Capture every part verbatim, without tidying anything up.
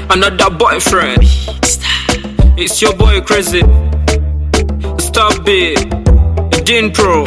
another boyfriend. It's your boy Crazy. Stop it. Dean Pro.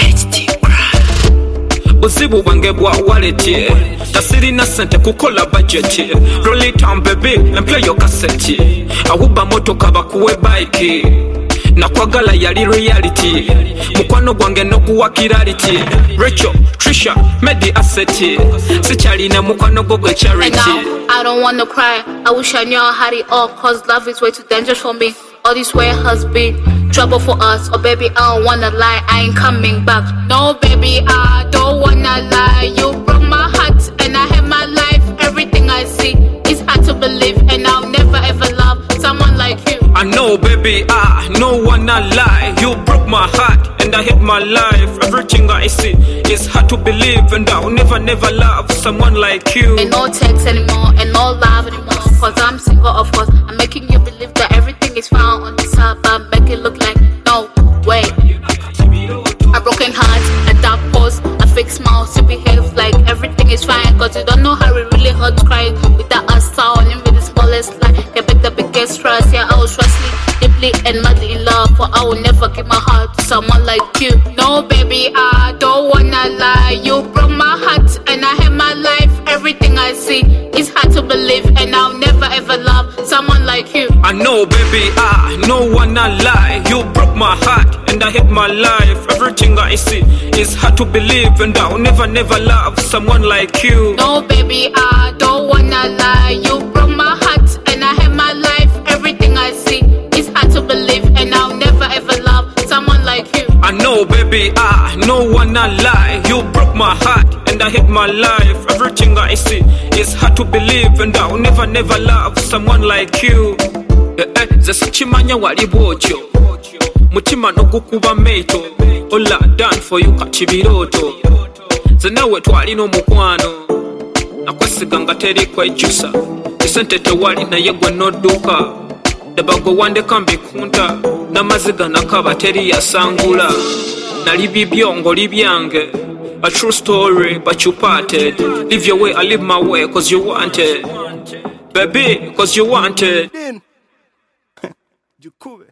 Buzibu wange bwa wallet. Tasirina sente kukola budget. Roll it on baby and play your cassette. Awuba moto kaba kuwe bike. Nakwagala yali reality. Mukwano gwange nokuwa kirality. Rachel, Trisha, Medi asset. Sichali na mukwano gwe charity. And now, I don't wanna cry. I wish I knew I had it all. Cause love is way too dangerous for me. All this way has been trouble for us. Oh baby, I don't wanna lie, I ain't coming back. No baby, I don't wanna lie. You broke my heart and I hate my life. Everything I see is hard to believe. And I'll never ever love someone like you. I know baby, I no wanna lie. You broke my heart and I hate my life. Everything I see is hard to believe. And I'll never never love someone like you. And no text anymore and no love anymore. Cause I'm single of course. I'm making you believe that everything is found on this app. I make it look like no way. A broken heart, a dark pose, a fake smile to behave like everything is fine. Cause you don't know how it really hurts crying without a sound and with the smallest lie. Can make the biggest trust. Yeah, I was trusting deeply and madly in love. For I will never give my heart to someone like you. No baby, I don't wanna lie. You broke my heart and I hate my life. Everything I see is hard to believe. And I'll never ever love someone like you. I know baby, I no wanna lie. You broke my heart and I hate my life. Everything I see is hard to believe. And I'll never never love someone like you. No baby, I don't wanna lie. You broke my heart and I hate my life. Everything I see is hard to believe. And I'll never ever love someone like you. I know baby, I no wanna lie. You broke my heart and I hate my life. Everything I see is hard to believe. And I'll never never love someone like you. Eh, eh, Zesi chimanya wali bwotyo mutima nogukuba meito. All I done for you kachibiroto. Zenawe twalina omukwano nakwesiga nga teri kwejusa. Isente tewali naye gwe nodduka. Dabago wandeka mbikunta n'amaziga nakaba teri yasangula. Nali bibyo ngoli byange. A true story but you parted. Live your way, I live my way cause you wanted. Baby, cause you wanted. Jukube.